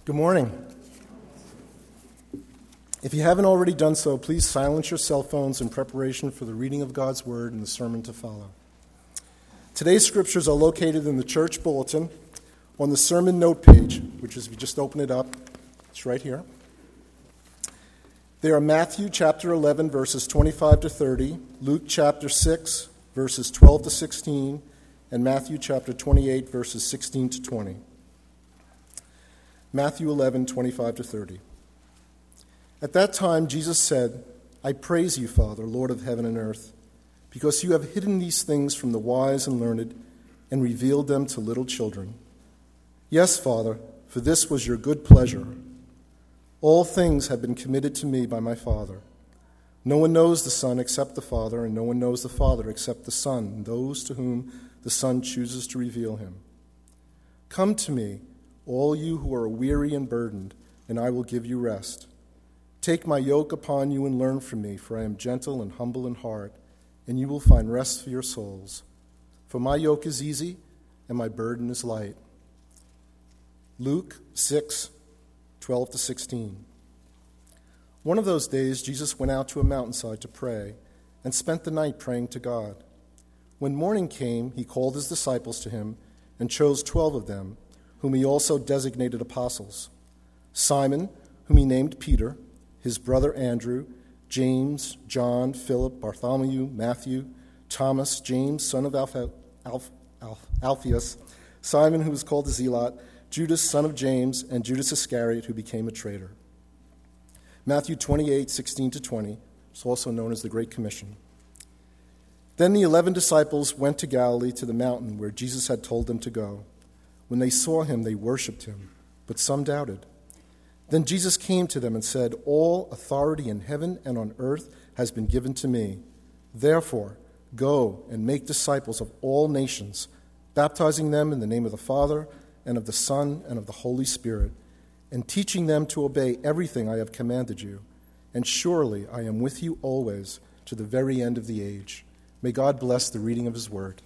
Good morning. If you haven't already done so, please silence your cell phones in preparation for the reading of God's Word and the sermon to follow. Today's scriptures are located in the church bulletin on the sermon note page, which is, if you just open it up, it's right here. They are Matthew chapter 11, verses 25 to 30, Luke chapter 6, verses 12 to 16, and Matthew chapter 28, verses 16 to 20. Matthew 11, 25 to 30. At that time, Jesus said, I praise you, Father, Lord of heaven and earth, because you have hidden these things from the wise and learned and revealed them to little children. Yes, Father, for this was your good pleasure. All things have been committed to me by my Father. No one knows the Son except the Father, and no one knows the Father except the Son, and those to whom the Son chooses to reveal him. Come to me, all you who are weary and burdened, and I will give you rest. Take my yoke upon you and learn from me, for I am gentle and humble in heart, and you will find rest for your souls. For my yoke is easy, and my burden is light. Luke 6, 12 to 16. One of those days, Jesus went out to a mountainside to pray, and spent the night praying to God. When morning came, he called his disciples to him, and chose 12 of them, whom he also designated apostles: Simon, whom he named Peter, his brother Andrew, James, John, Philip, Bartholomew, Matthew, Thomas, James, son of Alphaeus, Simon, who was called the Zealot, Judas, son of James, and Judas Iscariot, who became a traitor. Matthew 28, 16 to 20, is also known as the Great Commission. Then the 11 disciples went to Galilee to the mountain where Jesus had told them to go. When they saw him, they worshipped him, but some doubted. Then Jesus came to them and said, All authority in heaven and on earth has been given to me. Therefore, go and make disciples of all nations, baptizing them in the name of the Father and of the Son and of the Holy Spirit, and teaching them to obey everything I have commanded you. And surely I am with you always to the very end of the age. May God bless the reading of his word.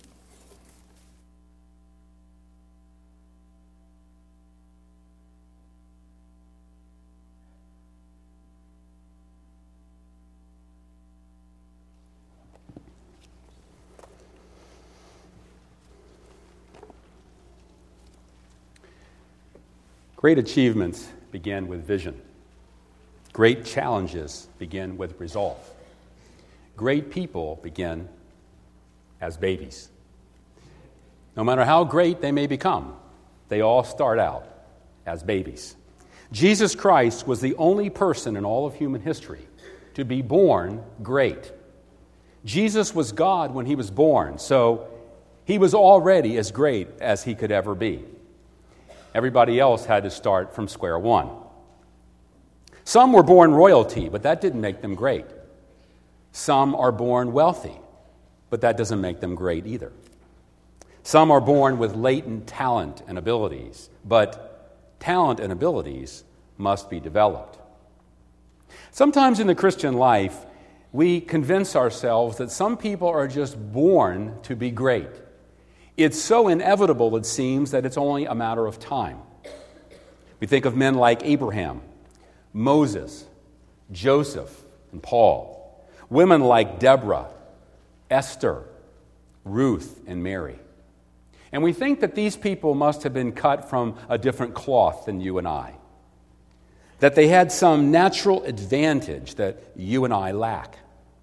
Great achievements begin with vision. Great challenges begin with resolve. Great people begin as babies. No matter how great they may become, they all start out as babies. Jesus Christ was the only person in all of human history to be born great. Jesus was God when he was born, so he was already as great as he could ever be. Everybody else had to start from square one. Some were born royalty, but that didn't make them great. Some are born wealthy, but that doesn't make them great either. Some are born with latent talent and abilities, but talent and abilities must be developed. Sometimes in the Christian life, we convince ourselves that some people are just born to be great. It's so inevitable, it seems, that it's only a matter of time. We think of men like Abraham, Moses, Joseph, and Paul. Women like Deborah, Esther, Ruth, and Mary. And we think that these people must have been cut from a different cloth than you and I. That they had some natural advantage that you and I lack.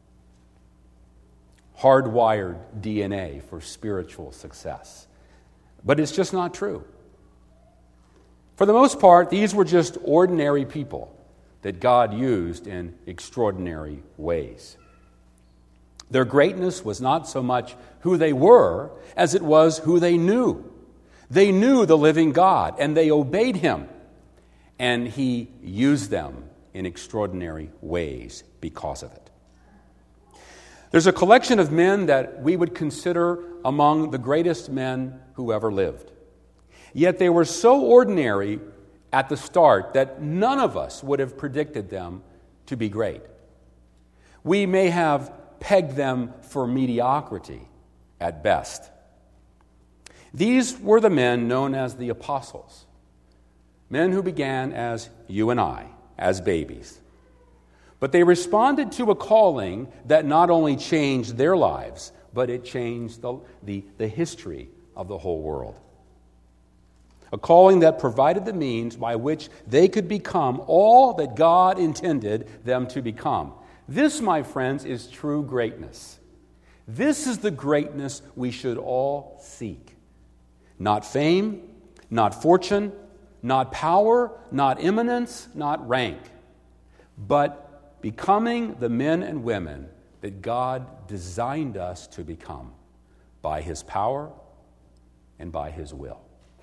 Hardwired DNA for spiritual success. But it's just not true. For the most part, these were just ordinary people that God used in extraordinary ways. Their greatness was not so much who they were as it was who they knew. They knew the living God, and they obeyed him. And he used them in extraordinary ways because of it. There's a collection of men that we would consider among the greatest men who ever lived. Yet they were so ordinary at the start that none of us would have predicted them to be great. We may have pegged them for mediocrity at best. These were the men known as the apostles. men who began as you and I, as babies. But they responded to a calling that not only changed their lives, but it changed the history of the whole world. A calling that provided the means by which they could become all that God intended them to become. This, my friends, is true greatness. This is the greatness we should all seek. Not fame, not fortune, not power, not eminence, not rank, but becoming the men and women that God designed us to become by His power and by His will.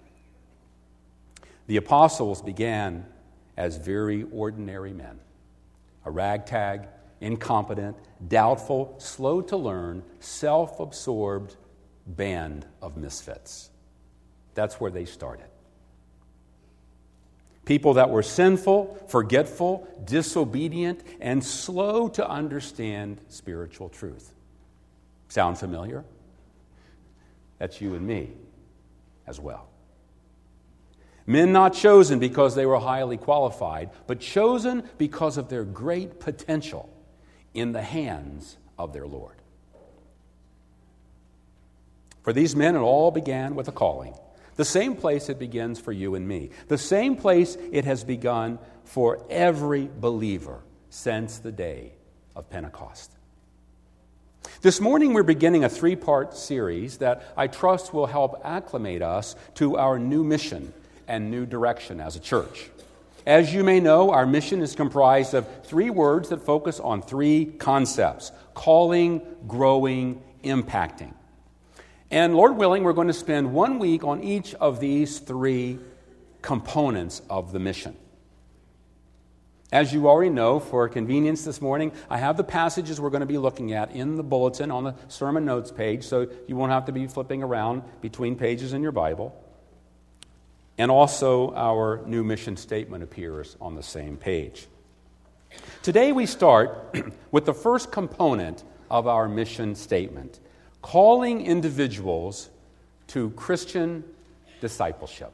The apostles began as very ordinary men, a ragtag, incompetent, doubtful, slow to learn, self-absorbed band of misfits. That's where they started. People that were sinful, forgetful, disobedient, and slow to understand spiritual truth. Sound familiar? That's you and me as well. Men not chosen because they were highly qualified, but chosen because of their great potential in the hands of their Lord. For these men, it all began with a calling. The same place it begins for you and me. The same place it has begun for every believer since the day of Pentecost. This morning we're beginning a 3-part series that I trust will help acclimate us to our new mission and new direction as a church. As you may know, our mission is comprised of 3 words that focus on 3 concepts: calling, growing, impacting. And Lord willing, we're going to spend 1 week on each of these 3 components of the mission. As you already know, for convenience this morning, I have the passages we're going to be looking at in the bulletin on the sermon notes page, so you won't have to be flipping around between pages in your Bible. And also our new mission statement appears on the same page. Today we start with the first component of our mission statement: calling individuals to Christian discipleship.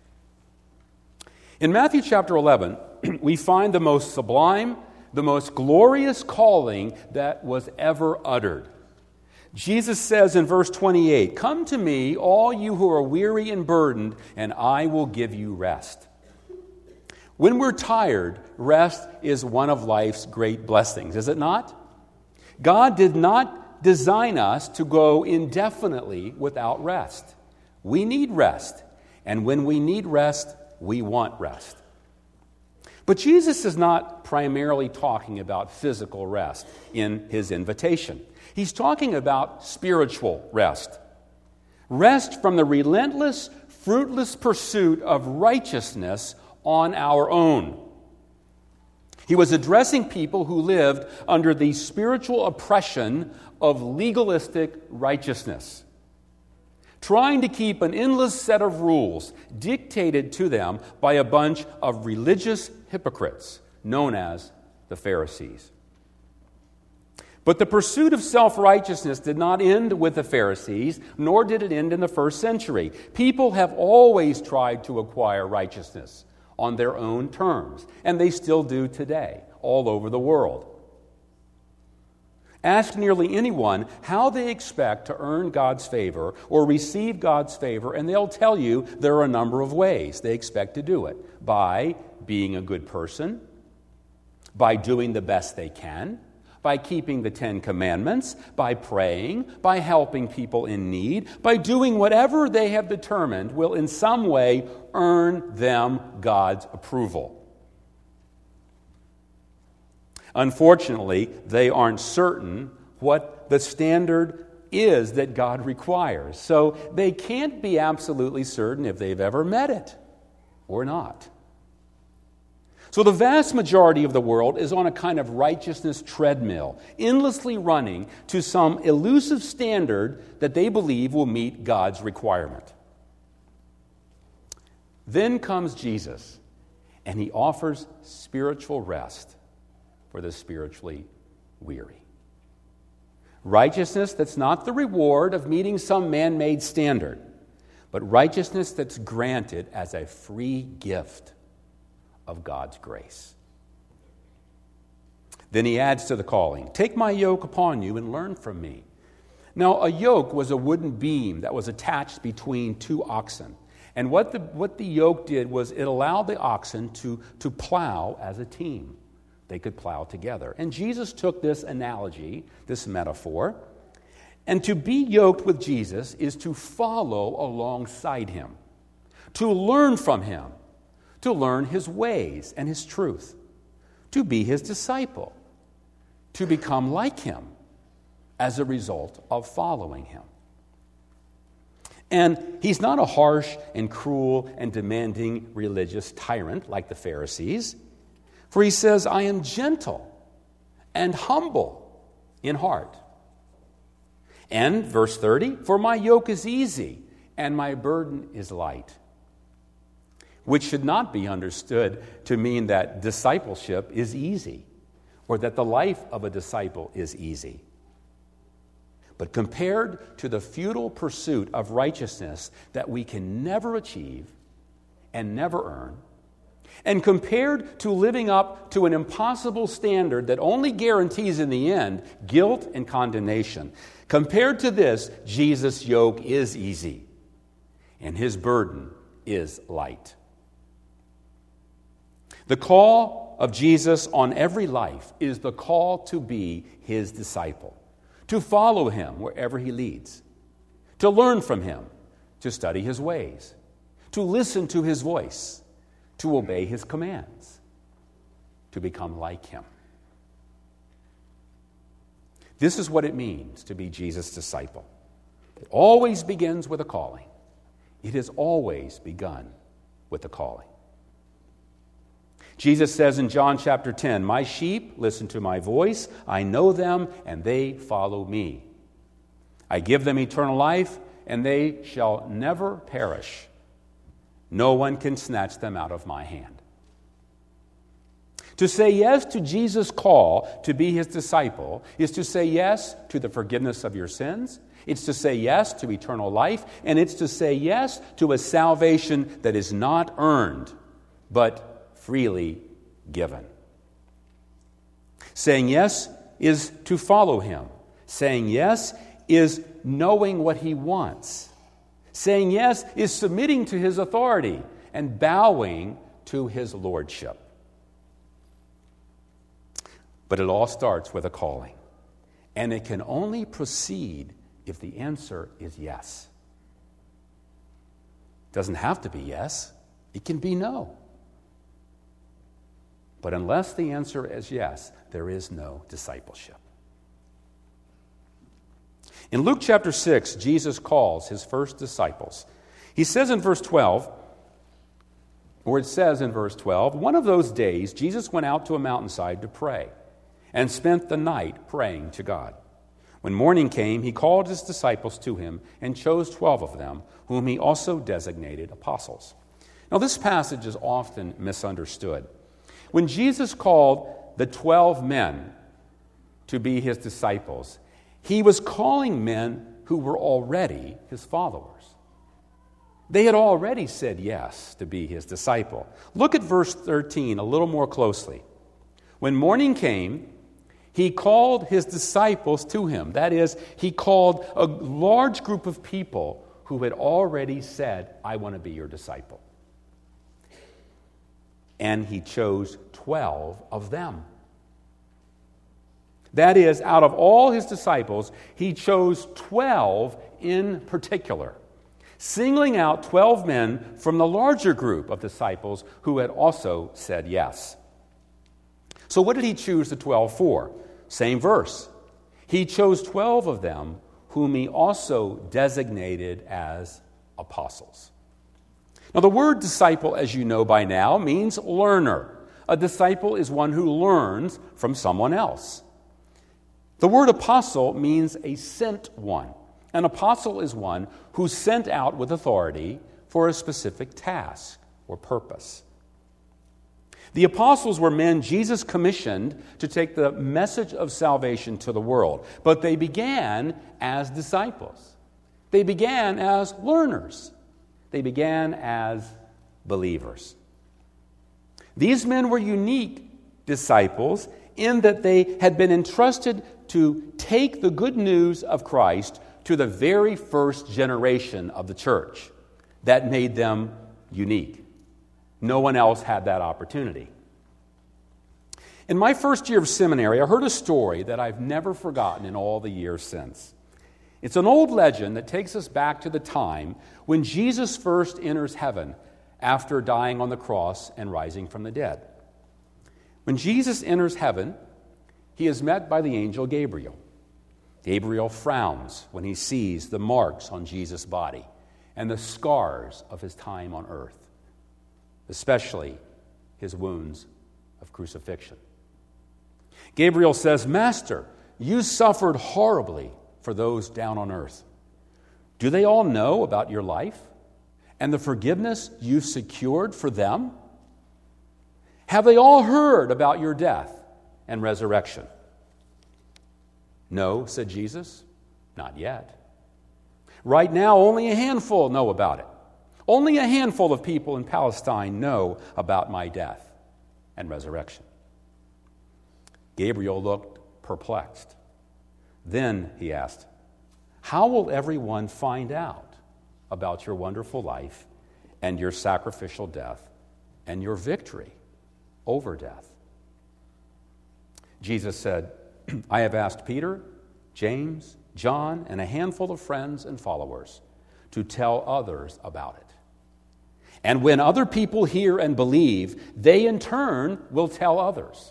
In Matthew chapter 11, we find the most sublime, the most glorious calling that was ever uttered. Jesus says in verse 28, "Come to me, all you who are weary and burdened, and I will give you rest." When we're tired, rest is one of life's great blessings, is it not? God did not design us to go indefinitely without rest. We need rest, and when we need rest, we want rest. But Jesus is not primarily talking about physical rest in his invitation. He's talking about spiritual rest. Rest from the relentless, fruitless pursuit of righteousness on our own. He was addressing people who lived under the spiritual oppression of legalistic righteousness, trying to keep an endless set of rules dictated to them by a bunch of religious hypocrites known as the Pharisees. But the pursuit of self-righteousness did not end with the Pharisees, nor did it end in the first century. People have always tried to acquire righteousness on their own terms, and they still do today, all over the world. Ask nearly anyone how they expect to earn God's favor or receive God's favor, and they'll tell you there are a number of ways they expect to do it. By being a good person, by doing the best they can, by keeping the 10 Commandments, by praying, by helping people in need, by doing whatever they have determined will in some way earn them God's approval. Unfortunately, they aren't certain what the standard is that God requires, so they can't be absolutely certain if they've ever met it or not. So the vast majority of the world is on a kind of righteousness treadmill, endlessly running to some elusive standard that they believe will meet God's requirement. Then comes Jesus, and he offers spiritual rest for the spiritually weary. Righteousness that's not the reward of meeting some man-made standard, but righteousness that's granted as a free gift of God's grace. Then he adds to the calling, "Take my yoke upon you and learn from me." Now, a yoke was a wooden beam that was attached between two oxen. And what the yoke did was it allowed the oxen to plow as a team. They could plow together. And Jesus took this analogy, this metaphor, and to be yoked with Jesus is to follow alongside him, to learn from him, to learn his ways and his truth, to be his disciple, to become like him as a result of following him. And he's not a harsh and cruel and demanding religious tyrant like the Pharisees, for he says, "I am gentle and humble in heart." And verse 30, "For my yoke is easy and my burden is light," which should not be understood to mean that discipleship is easy or that the life of a disciple is easy. But compared to the futile pursuit of righteousness that we can never achieve and never earn, and compared to living up to an impossible standard that only guarantees in the end guilt and condemnation, compared to this, Jesus' yoke is easy and his burden is light. The call of Jesus on every life is the call to be his disciple, to follow him wherever he leads, to learn from him, to study his ways, to listen to his voice, to obey his commands, to become like him. This is what it means to be Jesus' disciple. It always begins with a calling. It has always begun with a calling. Jesus says in John chapter 10, "My sheep listen to my voice. I know them, and they follow me. I give them eternal life, and they shall never perish. No one can snatch them out of my hand." To say yes to Jesus' call to be his disciple is to say yes to the forgiveness of your sins. It's to say yes to eternal life, and it's to say yes to a salvation that is not earned, but freely given. Saying yes is to follow him. Saying yes is knowing what he wants. Saying yes is submitting to his authority and bowing to his lordship. But it all starts with a calling, and it can only proceed if the answer is yes. It doesn't have to be yes. It can be no. But unless the answer is yes, there is no discipleship. In Luke chapter 6, Jesus calls his first disciples. He says in verse 12, or it says in verse 12, "One of those days Jesus went out to a mountainside to pray and spent the night praying to God. When morning came, he called his disciples to him and chose 12 of them, whom he also designated apostles." Now, this passage is often misunderstood. When Jesus called the 12 men to be his disciples, he was calling men who were already his followers. They had already said yes to be his disciple. Look at verse 13 a little more closely. When morning came, he called his disciples to him. That is, he called a large group of people who had already said, "I want to be your disciple." And he chose 12 of them. That is, out of all his disciples, he chose 12 in particular, singling out 12 men from the larger group of disciples who had also said yes. So what did he choose the 12 for? Same verse. He chose 12 of them whom he also designated as apostles. Now, the word disciple, as you know by now, means learner. A disciple is one who learns from someone else. The word apostle means a sent one. An apostle is one who's sent out with authority for a specific task or purpose. The apostles were men Jesus commissioned to take the message of salvation to the world, but they began as disciples. They began as learners. They began as believers. These men were unique disciples in that they had been entrusted to take the good news of Christ to the very first generation of the church. That made them unique. No one else had that opportunity. In my first year of seminary, I heard a story that I've never forgotten in all the years since. It's an old legend that takes us back to the time when Jesus first enters heaven after dying on the cross and rising from the dead. When Jesus enters heaven, he is met by the angel Gabriel. Gabriel frowns when he sees the marks on Jesus' body and the scars of his time on earth, especially his wounds of crucifixion. Gabriel says, "Master, you suffered horribly for those down on earth. Do they all know about your life and the forgiveness you secured for them? Have they all heard about your death and resurrection?" "No," said Jesus, "not yet. Right now, only a handful know about it. Only a handful of people in Palestine know about my death and resurrection." Gabriel looked perplexed. Then he asked, "How will everyone find out about your wonderful life and your sacrificial death and your victory over death?" Jesus said, "I have asked Peter, James, John, and a handful of friends and followers to tell others about it. And when other people hear and believe, they in turn will tell others.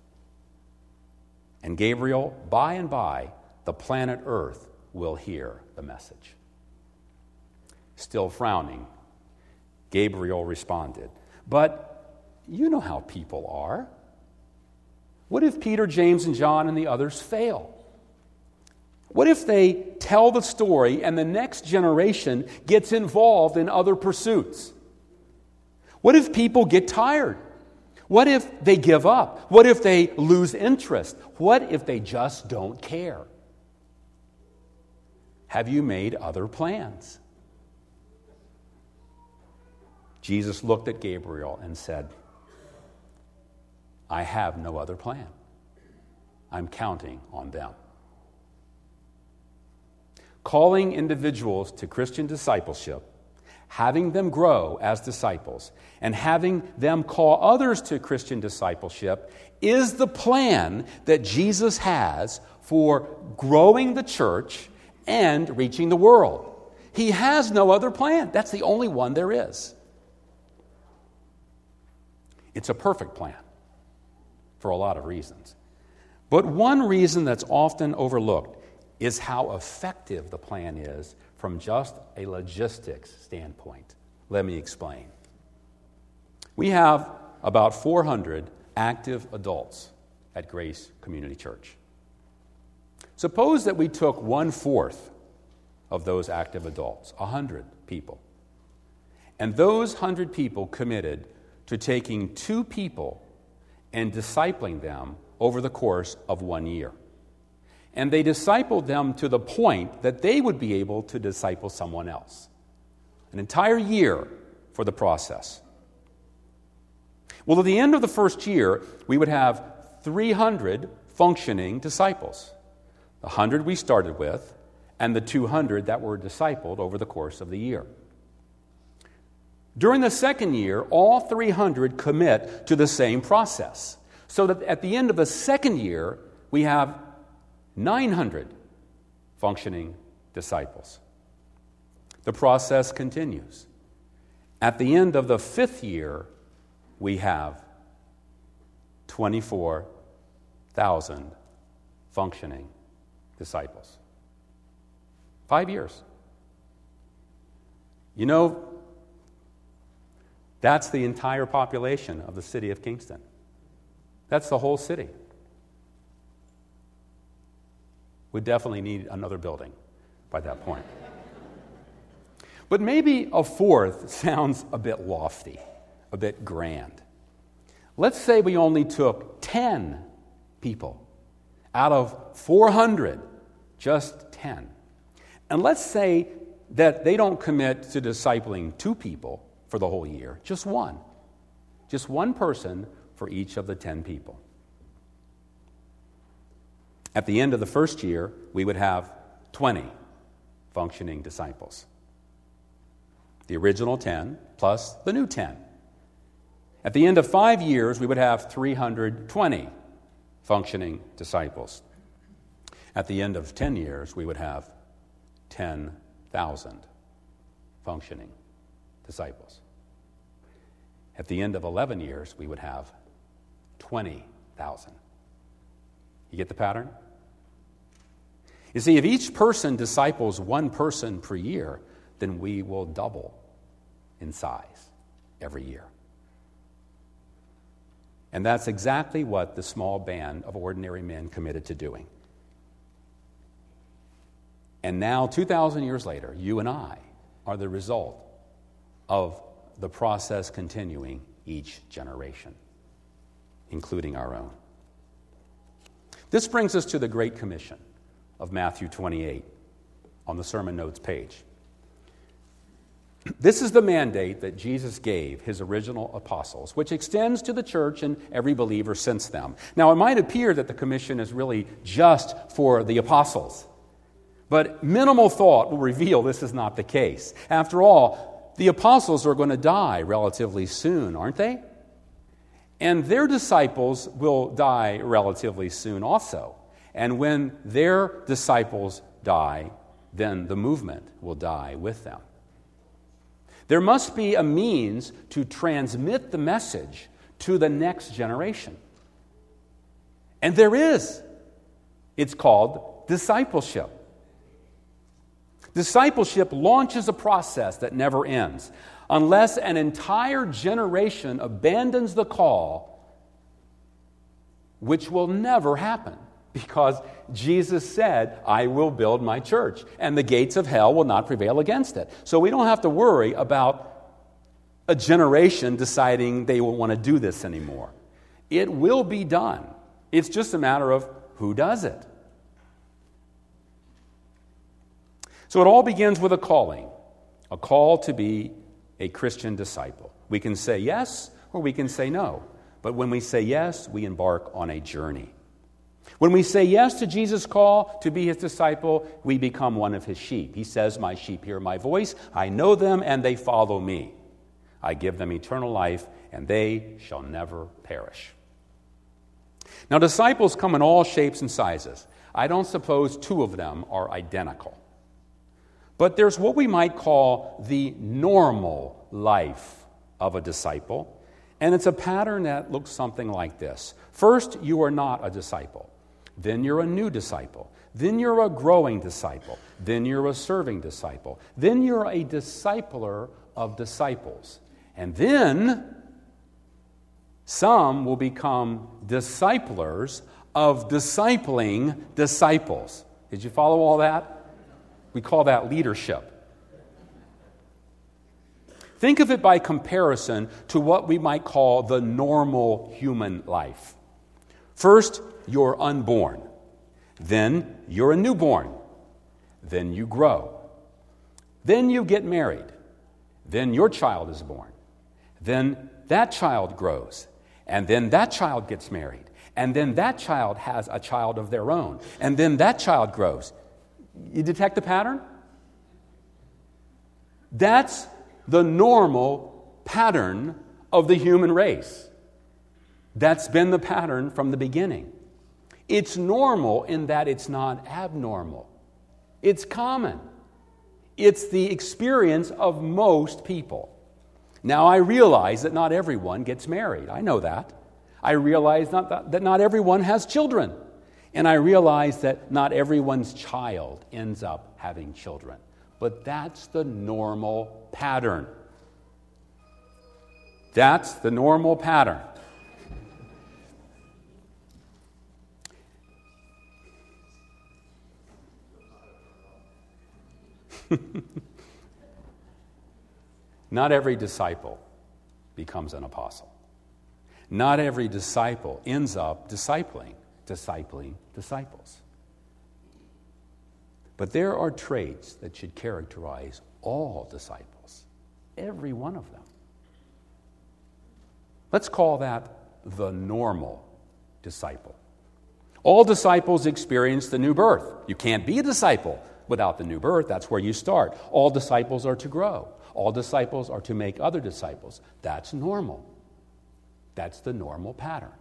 And Gabriel, by and by, the planet Earth will hear the message." Still frowning, Gabriel responded, "But you know how people are. What if Peter, James, and John and the others fail? What if they tell the story and the next generation gets involved in other pursuits? What if people get tired? What if they give up? What if they lose interest? What if they just don't care? Have you made other plans?" Jesus looked at Gabriel and said, "I have no other plan. I'm counting on them." Calling individuals to Christian discipleship, having them grow as disciples, and having them call others to Christian discipleship is the plan that Jesus has for growing the church and reaching the world. He has no other plan. That's the only one there is. It's a perfect plan for a lot of reasons. But one reason that's often overlooked is how effective the plan is from just a logistics standpoint. Let me explain. We have about 400 active adults at Grace Community Church. Suppose that we took 1/4 of those active adults, 100 people, and those 100 people committed to taking 2 people and discipling them over the course of 1 year. And they discipled them to the point that they would be able to disciple someone else. An entire year for the process. Well, at the end of the first year, we would have 300 functioning disciples. The 100 we started with, and the 200 that were discipled over the course of the year. During the second year, all 300 commit to the same process. So that at the end of the second year, we have 900 functioning disciples. The process continues. At the end of the 5th year, we have 24,000 functioning disciples. 5 years. You know, that's the entire population of the city of Kingston. That's the whole city. We definitely need another building by that point. But maybe a 4th sounds a bit lofty, a bit grand. Let's say we only took 10 people out of 400, just 10. And let's say that they don't commit to discipling 2 people for the whole year, just 1. Just one person for each of the 10 people. At the end of the first year, we would have 20 functioning disciples. The original 10 plus the new 10. At the end of 5 years, we would have 320 functioning disciples. At the end of 10 years, we would have 10,000 functioning disciples. At the end of 11 years, we would have 20,000. You get the pattern? You see, if each person disciples one person per year, then we will double in size every year. And that's exactly what the small band of ordinary men committed to doing. And now, 2,000 years later, you and I are the result of the process continuing each generation, including our own. This brings us to the Great Commission of Matthew 28 on the sermon notes page. This is the mandate that Jesus gave his original apostles, which extends to the church and every believer since them. Now, it might appear that the commission is really just for the apostles, but minimal thought will reveal this is not the case. After all, the apostles are going to die relatively soon, aren't they? And their disciples will die relatively soon also. And when their disciples die, then the movement will die with them. There must be a means to transmit the message to the next generation. And there is. It's called discipleship. Discipleship launches a process that never ends. Unless an entire generation abandons the call, which will never happen, because Jesus said, I will build my church, and the gates of hell will not prevail against it. So we don't have to worry about a generation deciding they won't want to do this anymore. It will be done. It's just a matter of who does it. So it all begins with a calling, a call to be a Christian disciple. We can say yes or we can say no. But when we say yes, we embark on a journey. When we say yes to Jesus' call to be his disciple, we become one of his sheep. He says, my sheep hear my voice. I know them and they follow me. I give them eternal life and they shall never perish. Now, disciples come in all shapes and sizes. I don't suppose two of them are identical. But there's what we might call the normal life of a disciple, and it's a pattern that looks something like this. First, you are not a disciple. Then you're a new disciple. Then you're a growing disciple. Then you're a serving disciple. Then you're a discipler of disciples. And then some will become disciplers of discipling disciples. Did you follow all that? We call that leadership. Think of it by comparison to what we might call the normal human life. First, you're unborn. Then you're a newborn. Then you grow. Then you get married. Then your child is born. Then that child grows. And then that child gets married. And then that child has a child of their own. And then that child grows. You detect the pattern? That's the normal pattern of the human race. That's been the pattern from the beginning. It's normal in that it's not abnormal. It's common. It's the experience of most people. Now, I realize that not everyone gets married. I know that. I realize that not everyone has children. And I realize that not everyone's child ends up having children. But that's the normal pattern. That's the normal pattern. Not every disciple becomes an apostle. Not every disciple ends up discipling disciples. But there are traits that should characterize all disciples, every one of them. Let's call that the normal disciple. All disciples experience the new birth. You can't be a disciple without the new birth. That's where you start. All disciples are to grow. All disciples are to make other disciples. That's normal. That's the normal pattern.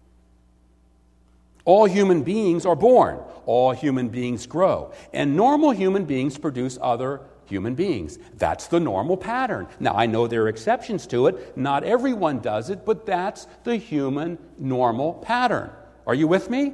All human beings are born. All human beings grow. And normal human beings produce other human beings. That's the normal pattern. Now, I know there are exceptions to it. Not everyone does it, but that's the human normal pattern. Are you with me?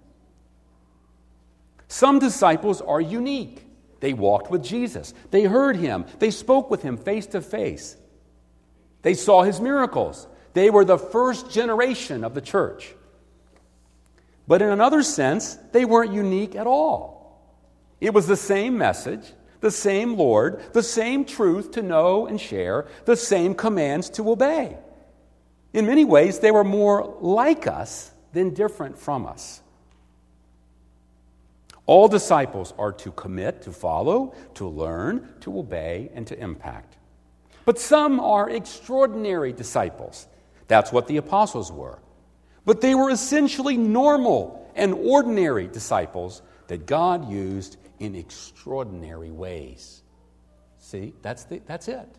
Some disciples are unique. They walked with Jesus. They heard him. They spoke with him face to face. They saw his miracles. They were the first generation of the church. But in another sense, they weren't unique at all. It was the same message, the same Lord, the same truth to know and share, the same commands to obey. In many ways, they were more like us than different from us. All disciples are to commit, to follow, to learn, to obey, and to impact. But some are extraordinary disciples. That's what the apostles were. But they were essentially normal and ordinary disciples that God used in extraordinary ways. See, that's it.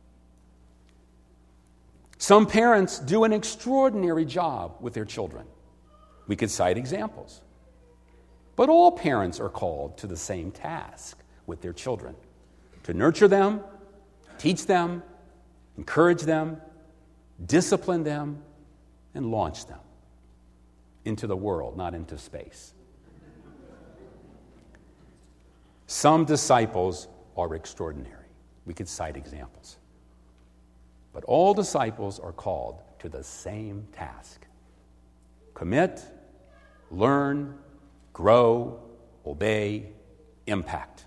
Some parents do an extraordinary job with their children. We could cite examples. But all parents are called to the same task with their children: to nurture them, teach them, encourage them, discipline them, and launch them into the world, not into space. Some disciples are extraordinary. We could cite examples. But all disciples are called to the same task: commit, learn, grow, obey, impact.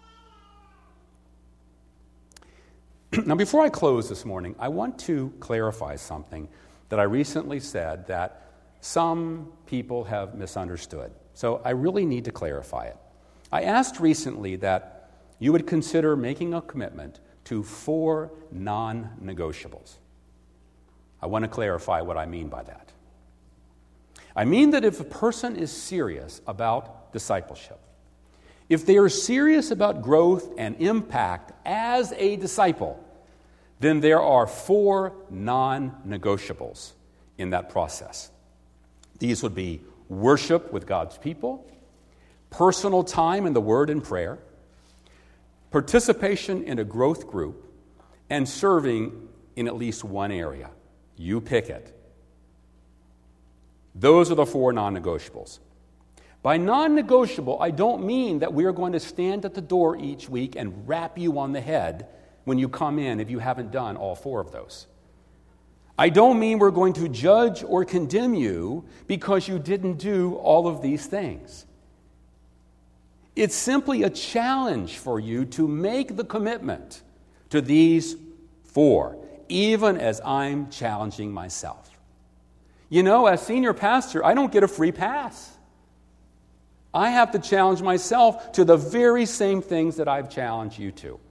Now, before I close this morning, I want to clarify something that I recently said that some people have misunderstood. So I really need to clarify it. I asked recently that you would consider making a commitment to 4 non-negotiables. I want to clarify what I mean by that. I mean that if a person is serious about discipleship, if they are serious about growth and impact as a disciple, then there are 4 non-negotiables in that process. These would be worship with God's people, personal time in the Word and prayer, participation in a growth group, and serving in at least one area. You pick it. Those are the 4 non-negotiables. By non-negotiable, I don't mean that we are going to stand at the door each week and rap you on the head when you come in if you haven't done all 4 of those. I don't mean we're going to judge or condemn you because you didn't do all of these things. It's simply a challenge for you to make the commitment to these 4, even as I'm challenging myself. You know, as senior pastor, I don't get a free pass. I have to challenge myself to the very same things that I've challenged you to.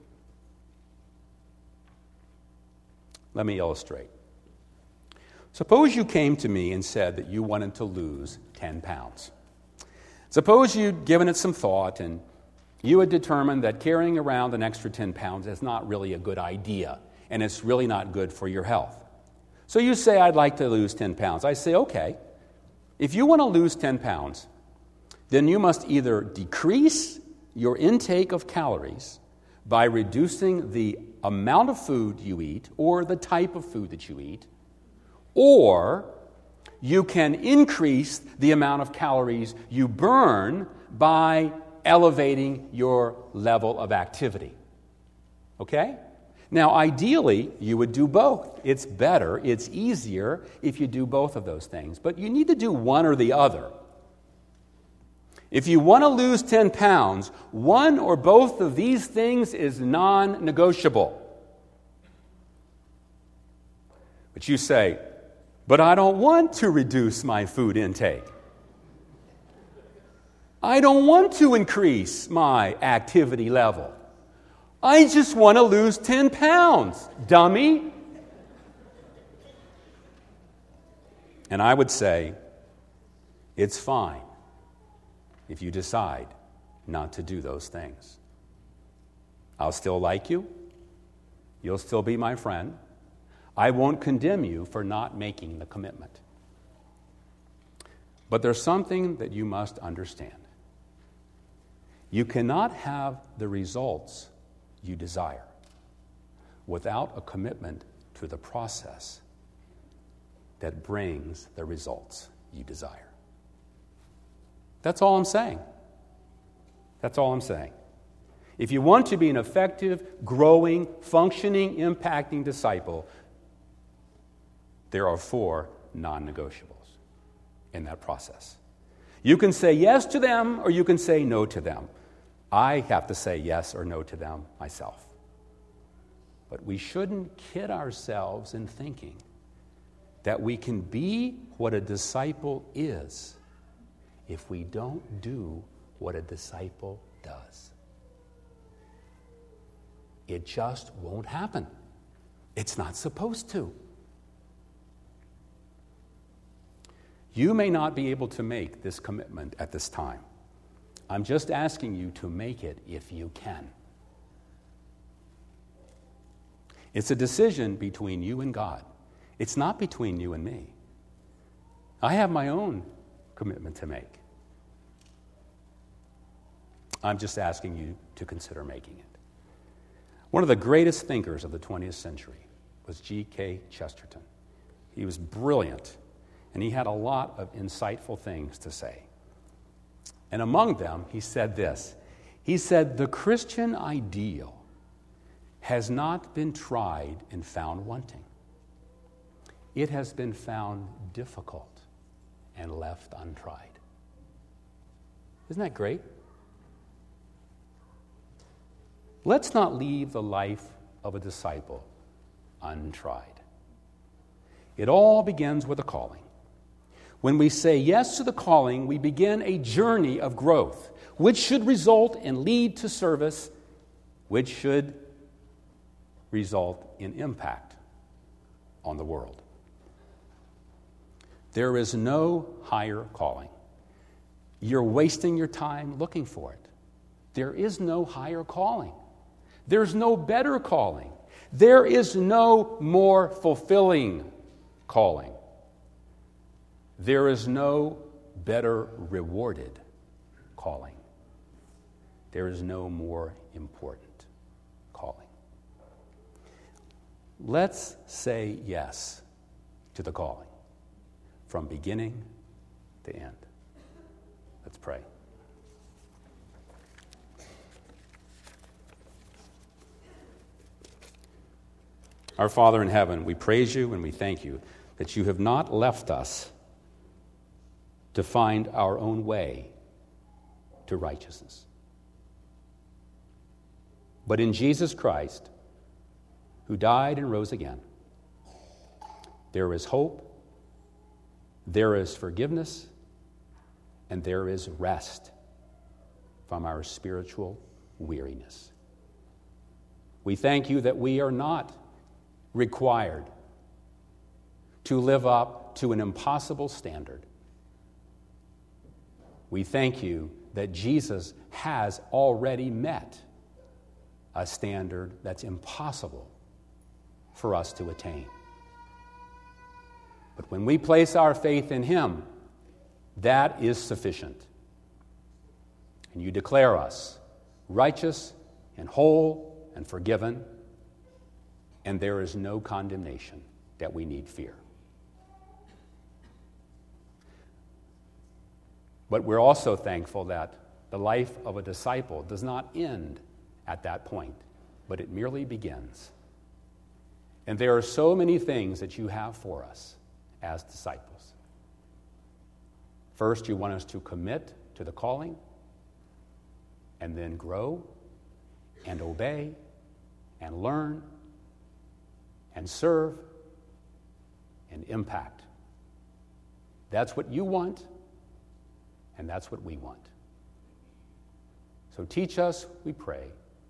Let me illustrate. Suppose you came to me and said that you wanted to lose 10 pounds. Suppose you'd given it some thought and you had determined that carrying around an extra 10 pounds is not really a good idea and it's really not good for your health. So you say, I'd like to lose 10 pounds. I say, okay, if you want to lose 10 pounds, then you must either decrease your intake of calories by reducing the amount of food you eat or the type of food that you eat, or you can increase the amount of calories you burn by elevating your level of activity. Okay? Now, ideally, you would do both. It's better, it's easier if you do both of those things. But you need to do one or the other. If you want to lose 10 pounds, one or both of these things is non-negotiable. But you say, but I don't want to reduce my food intake. I don't want to increase my activity level. I just want to lose 10 pounds, dummy. And I would say, it's fine if you decide not to do those things. I'll still like you. You'll still be my friend. I won't condemn you for not making the commitment. But there's something that you must understand. You cannot have the results you desire without a commitment to the process that brings the results you desire. That's all I'm saying. That's all I'm saying. If you want to be an effective, growing, functioning, impacting disciple, there are 4 non-negotiables in that process. You can say yes to them or you can say no to them. I have to say yes or no to them myself. But we shouldn't kid ourselves in thinking that we can be what a disciple is if we don't do what a disciple does. It just won't happen. It's not supposed to. You may not be able to make this commitment at this time. I'm just asking you to make it if you can. It's a decision between you and God. It's not between you and me. I have my own commitment to make. I'm just asking you to consider making it. One of the greatest thinkers of the 20th century was G.K. Chesterton. He was brilliant, and he had a lot of insightful things to say. And among them, he said this. He said, "The Christian ideal has not been tried and found wanting. It has been found difficult and left untried." Isn't that great? Let's not leave the life of a disciple untried. It all begins with a calling. When we say yes to the calling, we begin a journey of growth, which should result and lead to service, which should result in impact on the world. There is no higher calling. You're wasting your time looking for it. There is no higher calling. There's no better calling. There is no more fulfilling calling. There is no better rewarded calling. There is no more important calling. Let's say yes to the calling from beginning to end. Let's pray. Our Father in heaven, we praise you and we thank you that you have not left us to find our own way to righteousness. But in Jesus Christ, who died and rose again, there is hope, there is forgiveness, and there is rest from our spiritual weariness. We thank you that we are not required to live up to an impossible standard. We thank you that Jesus has already met a standard that's impossible for us to attain. But when we place our faith in him, that is sufficient. And you declare us righteous and whole and forgiven, and there is no condemnation that we need fear. But we're also thankful that the life of a disciple does not end at that point, but it merely begins. And there are so many things that you have for us as disciples. First, you want us to commit to the calling, and then grow and obey and learn and serve and impact. That's what you want, and that's what we want. So teach us, we pray,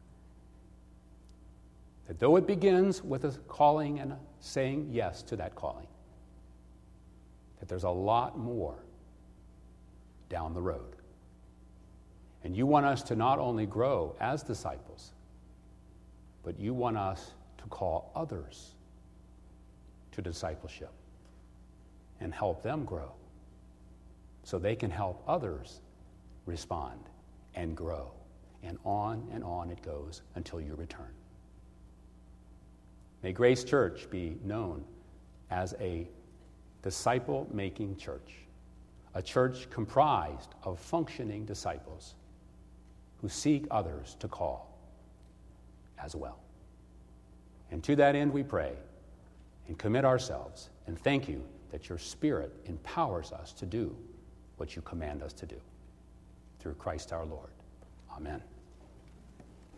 that though it begins with a calling and saying yes to that calling, that there's a lot more down the road. And you want us to not only grow as disciples, but you want us to call others to discipleship and help them grow so they can help others respond and grow. And on it goes until you return. May Grace Church be known as a disciple-making church, a church comprised of functioning disciples who seek others to call as well. And to that end we pray and commit ourselves and thank you that your Spirit empowers us to do what you command us to do. Through Christ our Lord. Amen.